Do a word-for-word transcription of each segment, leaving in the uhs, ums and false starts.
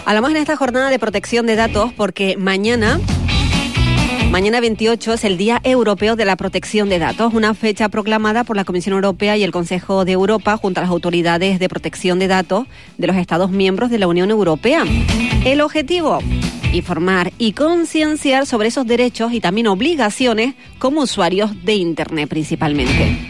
Hablamos en esta jornada de protección de datos porque mañana, mañana veintiocho es el Día Europeo de la Protección de Datos, una fecha proclamada por la Comisión Europea y el Consejo de Europa junto a las autoridades de protección de datos de los Estados miembros de la Unión Europea. El objetivo, informar y concienciar sobre esos derechos y también obligaciones como usuarios de Internet principalmente.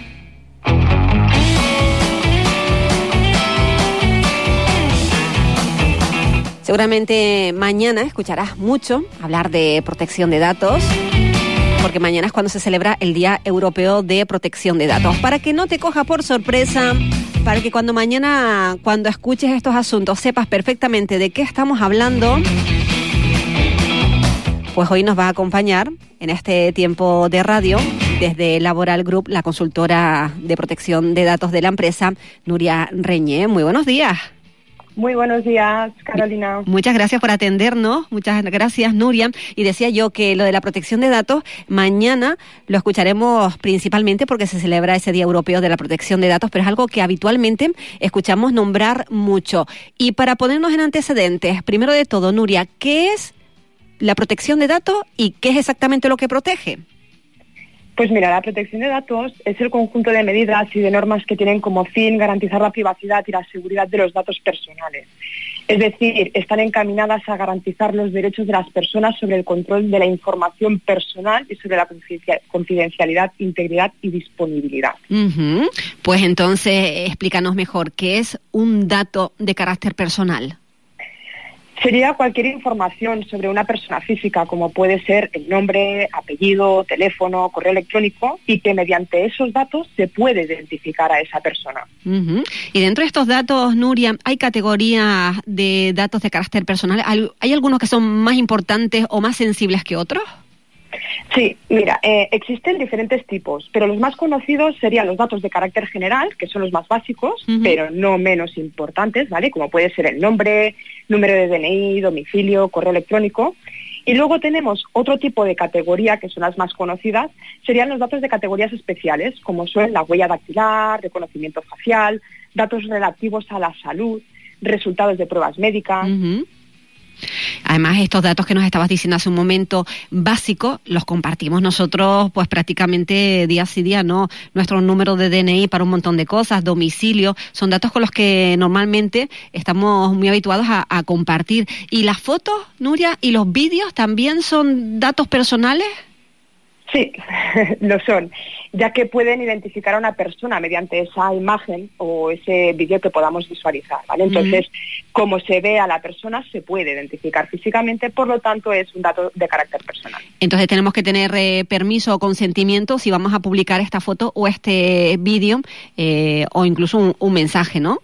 Seguramente mañana escucharás mucho hablar de protección de datos, porque mañana es cuando se celebra el Día Europeo de Protección de Datos. Para que no te coja por sorpresa, para que cuando mañana, cuando escuches estos asuntos, sepas perfectamente de qué estamos hablando, pues hoy nos va a acompañar en este tiempo de radio desde Laboral Group, la consultora de protección de datos de la empresa, Nuria Reñé. Muy buenos días. Muy buenos días, Carolina. Muchas gracias por atendernos, muchas gracias, Nuria. Y decía yo que lo de la protección de datos, mañana lo escucharemos principalmente porque se celebra ese Día Europeo de la Protección de Datos, pero es algo que habitualmente escuchamos nombrar mucho. Y para ponernos en antecedentes, primero de todo, Nuria, ¿qué es la protección de datos y qué es exactamente lo que protege? Pues mira, la protección de datos es el conjunto de medidas y de normas que tienen como fin garantizar la privacidad y la seguridad de los datos personales. Es decir, están encaminadas a garantizar los derechos de las personas sobre el control de la información personal y sobre la confidencialidad, integridad y disponibilidad. Uh-huh. Pues entonces, explícanos mejor, ¿qué es un dato de carácter personal? Sería cualquier información sobre una persona física, como puede ser el nombre, apellido, teléfono, correo electrónico, y que mediante esos datos se puede identificar a esa persona. Uh-huh. Y dentro de estos datos, Nuria, ¿hay categorías de datos de carácter personal? ¿Hay algunos que son más importantes o más sensibles que otros? Sí, mira, eh, existen diferentes tipos, pero los más conocidos serían los datos de carácter general, que son los más básicos, uh-huh. pero no menos importantes, ¿vale? Como puede ser el nombre, número de D N I, domicilio, correo electrónico. Y luego tenemos otro tipo de categoría, que son las más conocidas, serían los datos de categorías especiales, como son la huella dactilar, reconocimiento facial, datos relativos a la salud, resultados de pruebas médicas. Uh-huh. Además, estos datos que nos estabas diciendo hace un momento, básicos, los compartimos nosotros pues prácticamente día sí día, ¿no? Nuestro número de D N I para un montón de cosas, domicilio, son datos con los que normalmente estamos muy habituados a, a compartir. ¿Y las fotos, Nuria, y los vídeos también son datos personales? Sí, lo son, ya que pueden identificar a una persona mediante esa imagen o ese vídeo que podamos visualizar, ¿vale? Entonces, uh-huh. como se ve a la persona, se puede identificar físicamente, por lo tanto, es un dato de carácter personal. Entonces, tenemos que tener eh, permiso o consentimiento si vamos a publicar esta foto o este vídeo eh, o incluso un, un mensaje, ¿no?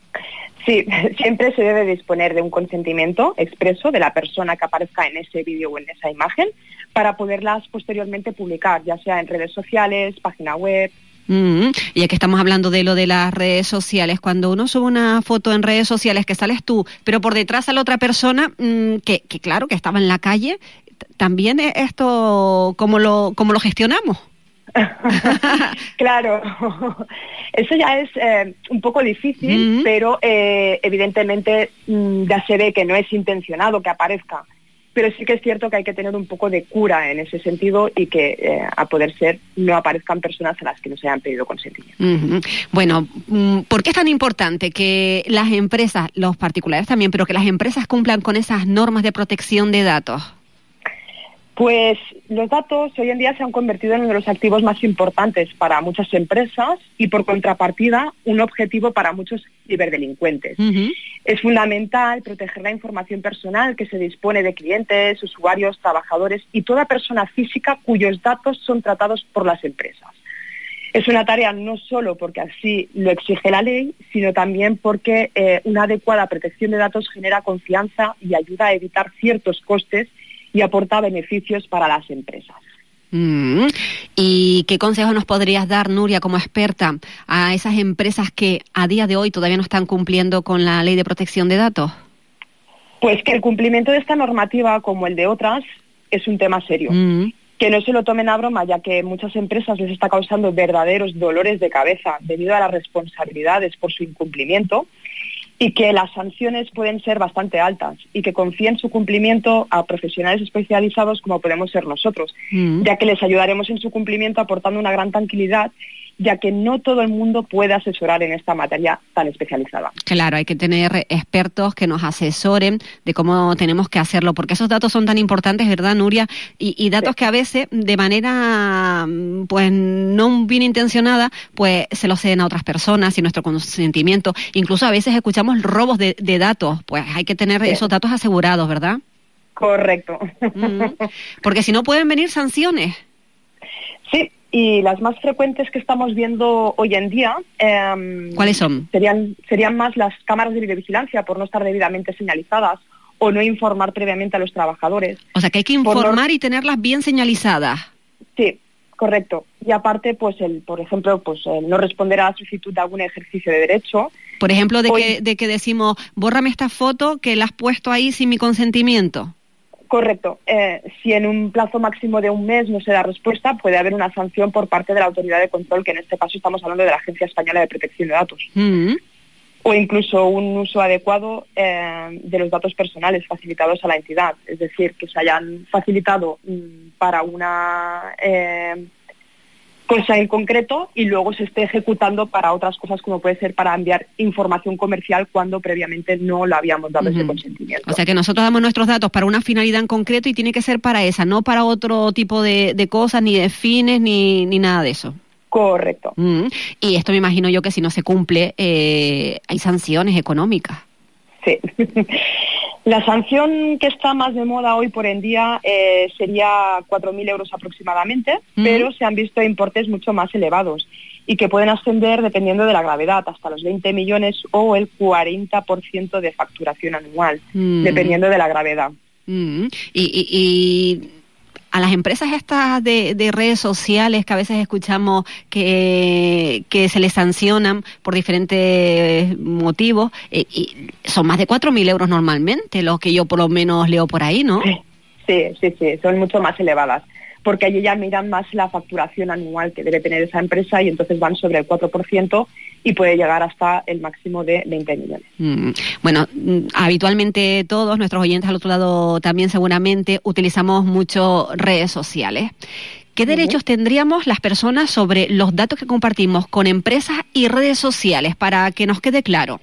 Sí, siempre se debe disponer de un consentimiento expreso de la persona que aparezca en ese vídeo o en esa imagen para poderlas posteriormente publicar, ya sea en redes sociales, página web. Mm-hmm. Y aquí estamos hablando de lo de las redes sociales. Cuando uno sube una foto en redes sociales que sales tú, pero por detrás sale otra persona mmm, que, que claro, que estaba en la calle, también esto, ¿cómo lo, cómo lo gestionamos? Claro, eso ya es eh, un poco difícil, mm-hmm. pero eh, evidentemente mm, ya se ve que no es intencionado que aparezca, pero sí que es cierto que hay que tener un poco de cura en ese sentido y que eh, a poder ser no aparezcan personas a las que no se hayan pedido consentimiento. Mm-hmm. Bueno, ¿por qué es tan importante que las empresas, los particulares también, pero que las empresas cumplan con esas normas de protección de datos? Pues los datos hoy en día se han convertido en uno de los activos más importantes para muchas empresas y, por contrapartida, un objetivo para muchos ciberdelincuentes. Uh-huh. Es fundamental proteger la información personal que se dispone de clientes, usuarios, trabajadores y toda persona física cuyos datos son tratados por las empresas. Es una tarea no solo porque así lo exige la ley, sino también porque eh, una adecuada protección de datos genera confianza y ayuda a evitar ciertos costes y aporta beneficios para las empresas. Mm. ¿Y qué consejo nos podrías dar, Nuria, como experta, a esas empresas que a día de hoy todavía no están cumpliendo con la ley de protección de datos? Pues que el cumplimiento de esta normativa, como el de otras, es un tema serio. Mm. Que no se lo tomen a broma, ya que muchas empresas les está causando verdaderos dolores de cabeza debido a las responsabilidades por su incumplimiento. y que las sanciones pueden ser bastante altas y que confíen su cumplimiento a profesionales especializados como podemos ser nosotros, mm. ya que les ayudaremos en su cumplimiento aportando una gran tranquilidad, ya que no todo el mundo puede asesorar en esta materia tan especializada. Claro, hay que tener expertos que nos asesoren de cómo tenemos que hacerlo, porque esos datos son tan importantes, ¿verdad, Nuria? Y, y datos sí. que a veces, de manera pues no bien intencionada, pues se los ceden a otras personas sin nuestro consentimiento. Incluso a veces escuchamos robos de, de datos, pues hay que tener sí. esos datos asegurados, ¿verdad? Correcto. Mm, porque si no pueden venir sanciones. Sí. Y las más frecuentes que estamos viendo hoy en día... Eh, ¿Cuáles son? Serían, serían más las cámaras de videovigilancia por no estar debidamente señalizadas o no informar previamente a los trabajadores. O sea, que hay que informar no... y tenerlas bien señalizadas. Sí, correcto. Y aparte, pues el, por ejemplo, pues el no responder a la solicitud de algún ejercicio de derecho. Por ejemplo, de, hoy... que, de que decimos, bórrame esta foto que la has puesto ahí sin mi consentimiento. Correcto. Eh, si en un plazo máximo de un mes no se da respuesta, puede haber una sanción por parte de la autoridad de control, que en este caso estamos hablando de la Agencia Española de Protección de Datos. Mm-hmm. O incluso un uso adecuado eh, de los datos personales facilitados a la entidad. Es decir, que se hayan facilitado mm, para una eh, cosa en concreto y luego se esté ejecutando para otras cosas, como puede ser para enviar información comercial cuando previamente no lo habíamos dado uh-huh. ese consentimiento. O sea que nosotros damos nuestros datos para una finalidad en concreto y tiene que ser para esa, no para otro tipo de, de cosas, ni de fines, ni, ni nada de eso. Correcto. Uh-huh. Y esto me imagino yo que si no se cumple, eh, hay sanciones económicas. Sí. La sanción que está más de moda hoy por en día eh, sería cuatro mil euros aproximadamente, uh-huh. pero se han visto importes mucho más elevados y que pueden ascender, dependiendo de la gravedad, hasta los veinte millones o el cuarenta por ciento de facturación anual, uh-huh. dependiendo de la gravedad. Uh-huh. Y... y, y... a las empresas estas de, de redes sociales que a veces escuchamos que, que se les sancionan por diferentes motivos, eh, y son más de cuatro mil euros normalmente, los que yo por lo menos leo por ahí, ¿no? Sí, sí, sí, son mucho más elevadas, porque allí ya miran más la facturación anual que debe tener esa empresa y entonces van sobre el cuatro por ciento y puede llegar hasta el máximo de veinte millones. Mm, bueno, habitualmente todos nuestros oyentes al otro lado también seguramente utilizamos mucho redes sociales. ¿Qué derechos uh-huh. tendríamos las personas sobre los datos que compartimos con empresas y redes sociales, para que nos quede claro?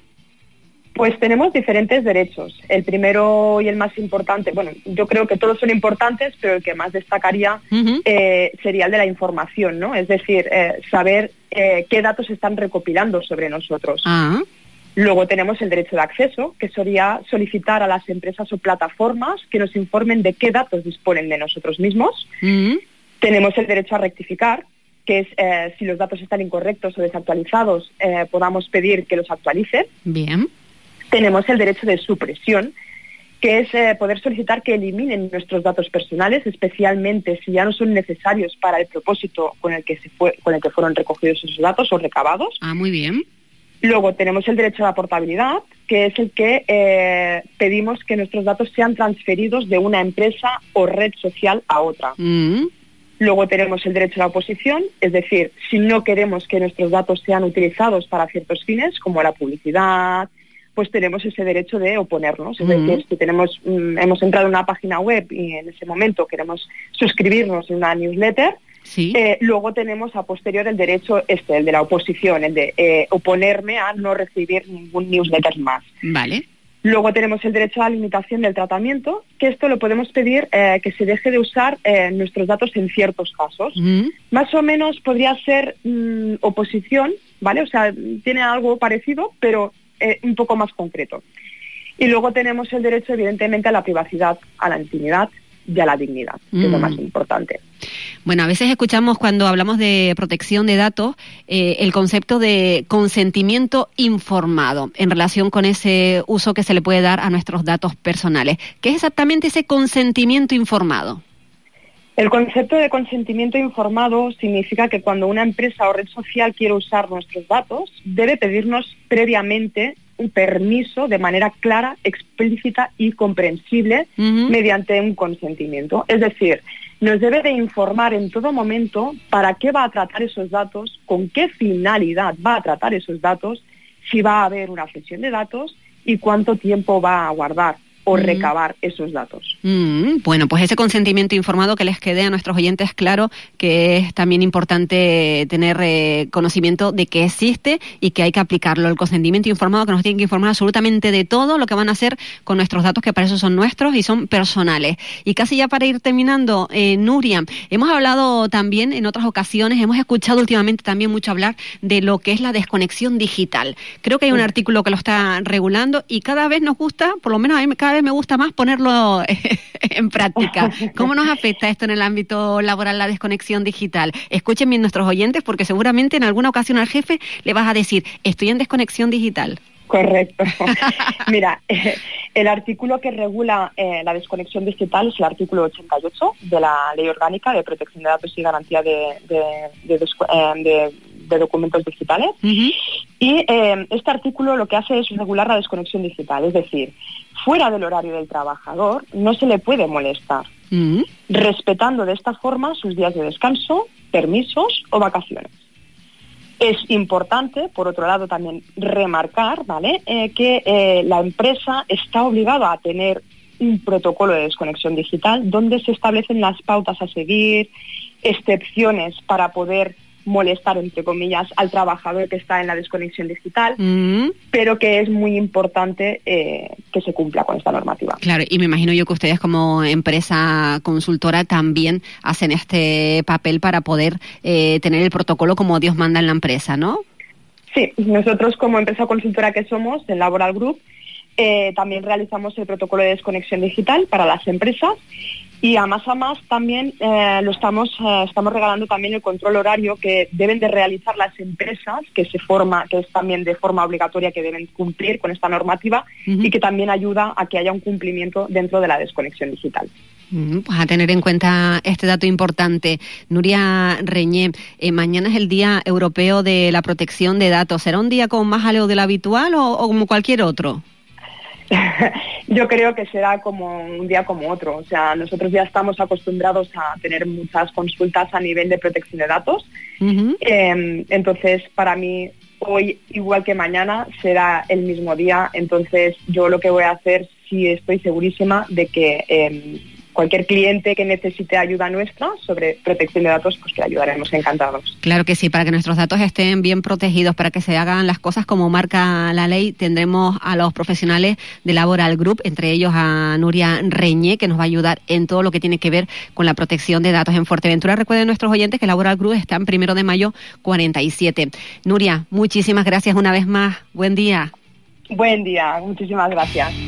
Pues tenemos diferentes derechos. El primero y el más importante, bueno, yo creo que todos son importantes, pero el que más destacaría uh-huh. eh, sería el de la información, ¿no? Es decir, eh, saber eh, qué datos se están recopilando sobre nosotros. Uh-huh. Luego tenemos el derecho de acceso, que sería solicitar a las empresas o plataformas que nos informen de qué datos disponen de nosotros mismos. Uh-huh. Tenemos el derecho a rectificar, que es eh, si los datos están incorrectos o desactualizados, eh, podamos pedir que los actualicen. Bien. Tenemos el derecho de supresión, que es eh, poder solicitar que eliminen nuestros datos personales, especialmente si ya no son necesarios para el propósito con el que se fue, con el que fueron recogidos esos datos o recabados. Ah, muy bien. Luego tenemos el derecho a la portabilidad, que es el que eh, pedimos que nuestros datos sean transferidos de una empresa o red social a otra. Mm. Luego tenemos el derecho a la oposición, es decir, si no queremos que nuestros datos sean utilizados para ciertos fines, como la publicidad, pues tenemos ese derecho de oponernos. Es uh-huh. decir, si tenemos, mm, hemos entrado en una página web y en ese momento queremos suscribirnos en una newsletter, ¿sí? eh, luego tenemos a posterior el derecho este, el de la oposición, el de eh, oponerme a no recibir ningún newsletter más. Vale. Luego tenemos el derecho a la limitación del tratamiento, que esto lo podemos pedir eh, que se deje de usar eh, nuestros datos en ciertos casos. Uh-huh. Más o menos podría ser mm, oposición, ¿vale? O sea, tiene algo parecido, pero Eh, un poco más concreto. Y luego tenemos el derecho, evidentemente, a la privacidad, a la intimidad y a la dignidad, que mm. es lo más importante. Bueno, a veces escuchamos cuando hablamos de protección de datos eh, el concepto de consentimiento informado en relación con ese uso que se le puede dar a nuestros datos personales. ¿Qué es exactamente ese consentimiento informado? El concepto de consentimiento informado significa que cuando una empresa o red social quiere usar nuestros datos, debe pedirnos previamente un permiso de manera clara, explícita y comprensible uh-huh. mediante un consentimiento. Es decir, nos debe de informar en todo momento para qué va a tratar esos datos, con qué finalidad va a tratar esos datos, si va a haber una cesión de datos y cuánto tiempo va a guardar o recabar esos datos. Mm, bueno, pues ese consentimiento informado, que les quede a nuestros oyentes claro que es también importante tener eh, conocimiento de que existe y que hay que aplicarlo. El consentimiento informado, que nos tienen que informar absolutamente de todo lo que van a hacer con nuestros datos, que para eso son nuestros y son personales. Y casi ya para ir terminando, eh, Nuria, hemos hablado también en otras ocasiones, hemos escuchado últimamente también mucho hablar de lo que es la desconexión digital. Creo que hay un artículo que lo está regulando y cada vez nos gusta, por lo menos a mí cada vez me gusta más ponerlo en práctica. ¿Cómo nos afecta esto en el ámbito laboral, la desconexión digital? Escuchen bien nuestros oyentes, porque seguramente en alguna ocasión al jefe le vas a decir, estoy en desconexión digital. Correcto. Mira, eh, el artículo que regula eh, la desconexión digital es el artículo ochenta y ocho de la Ley Orgánica de Protección de Datos y Garantía de, de, de, de, eh, de, de Documentos Digitales. Uh-huh. Y eh, este artículo lo que hace es regular la desconexión digital, es decir, fuera del horario del trabajador no se le puede molestar, uh-huh. respetando de esta forma sus días de descanso, permisos o vacaciones. Es importante, por otro lado, también remarcar, ¿vale?, eh, que eh, la empresa está obligada a tener un protocolo de desconexión digital donde se establecen las pautas a seguir, excepciones para poder molestar, entre comillas, al trabajador que está en la desconexión digital, mm. pero que es muy importante eh, que se cumpla con esta normativa. Claro, y me imagino yo que ustedes como empresa consultora también hacen este papel para poder eh, tener el protocolo como Dios manda en la empresa, ¿no? Sí, nosotros como empresa consultora que somos, en Laboral Group, eh, también realizamos el protocolo de desconexión digital para las empresas. Y a más a más también eh, lo estamos eh, estamos regalando también el control horario que deben de realizar las empresas, que se forma, que es también de forma obligatoria, que deben cumplir con esta normativa, uh-huh. y que también ayuda a que haya un cumplimiento dentro de la desconexión digital. Uh-huh. Pues a tener en cuenta este dato importante. Nuria Reñé, eh, mañana es el Día Europeo de la Protección de Datos. ¿Será un día con más jaleo de lo habitual o, o como cualquier otro? Yo creo que será como un día como otro. O sea, nosotros ya estamos acostumbrados a tener muchas consultas a nivel de protección de datos. Uh-huh. Eh, entonces, para mí, hoy, igual que mañana, será el mismo día. Entonces, yo lo que voy a hacer, sí estoy segurísima de que eh, cualquier cliente que necesite ayuda nuestra sobre protección de datos, pues que ayudaremos encantados. Claro que sí, para que nuestros datos estén bien protegidos, para que se hagan las cosas como marca la ley, tendremos a los profesionales de Laboral Group, entre ellos a Nuria Reñé, que nos va a ayudar en todo lo que tiene que ver con la protección de datos en Fuerteventura. Recuerden nuestros oyentes que Laboral Group está en Primero de Mayo cuarenta y siete. Nuria, muchísimas gracias una vez más. Buen día. Buen día, muchísimas gracias.